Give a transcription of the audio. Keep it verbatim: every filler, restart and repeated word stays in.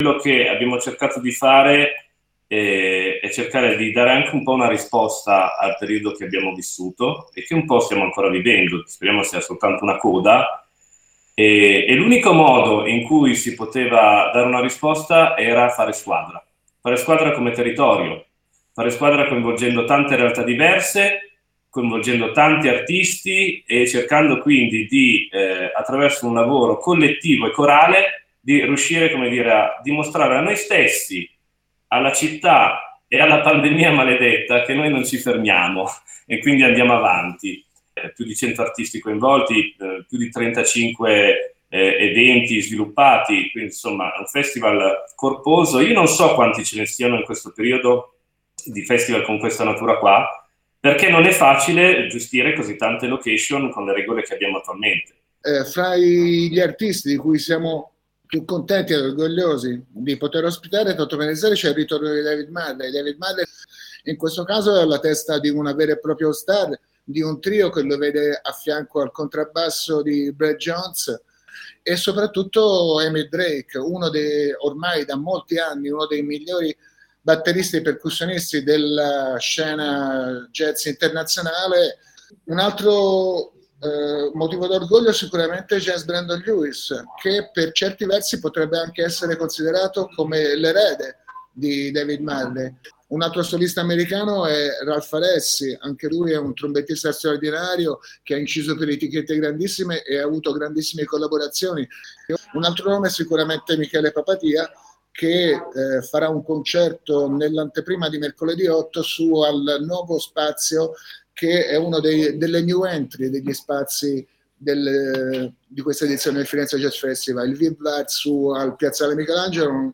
Quello che abbiamo cercato di fare eh, è cercare di dare anche un po' una risposta al periodo che abbiamo vissuto e che un po' stiamo ancora vivendo, speriamo sia soltanto una coda. E, e l'unico modo in cui si poteva dare una risposta era fare squadra, fare squadra come territorio, fare squadra coinvolgendo tante realtà diverse, coinvolgendo tanti artisti e cercando quindi di, eh, attraverso un lavoro collettivo e corale, di riuscire, come dire, a dimostrare a noi stessi, alla città e alla pandemia maledetta che noi non ci fermiamo e quindi andiamo avanti. Eh, più di cento artisti coinvolti, eh, più di trentacinque eh, eventi sviluppati, quindi insomma è un festival corposo. Io non so quanti ce ne siano in questo periodo di festival con questa natura qua, perché non è facile gestire così tante location con le regole che abbiamo attualmente. Eh, fra gli artisti di cui siamo più contenti ed orgogliosi di poter ospitare Toto Menezzeri c'è il ritorno di David Marley. David Marley in questo caso è alla testa di una vera e propria star, di un trio che lo vede a fianco al contrabbasso di Brad Jones e soprattutto Emmett Drake, uno dei, ormai da molti anni, uno dei migliori batteristi e percussionisti della scena jazz internazionale. Un altro eh, motivo d'orgoglio sicuramente James Brandon Lewis, che per certi versi potrebbe anche essere considerato come l'erede di David Marley. Un altro solista americano è Ralph Alessi, anche lui è un trombettista straordinario che ha inciso per etichette grandissime e ha avuto grandissime collaborazioni. Un altro nome è sicuramente Michele Papatia, che eh, farà un concerto nell'anteprima di mercoledì otto su al Nuovo Spazio, che è uno dei, delle new entry degli spazi del, di questa edizione del Firenze Jazz Festival. Il V I P Bar su al Piazzale Michelangelo,